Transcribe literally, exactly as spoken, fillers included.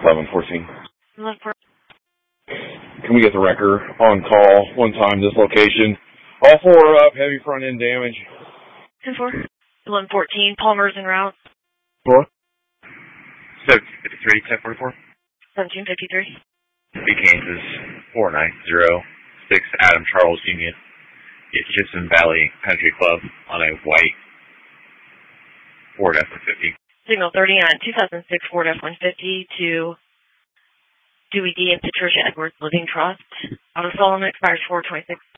eleven fourteen. eleven fourteen. Can we get the wrecker on call one time, this location? All four are up, heavy front end damage. ten four. eleven fourteen, Palmer's en route. Four? seventeen fifty-three, ten forty-four. seventeen fifty-three. B Kansas, four nine zero six, Adam Charles Union. Get Kitson Valley Country Club on a white Ford F one fifty. Signal thirty on two thousand six Ford F one fifty to Dewey D and Patricia Edwards Living Trust. Auto Solomon expires four twenty-six.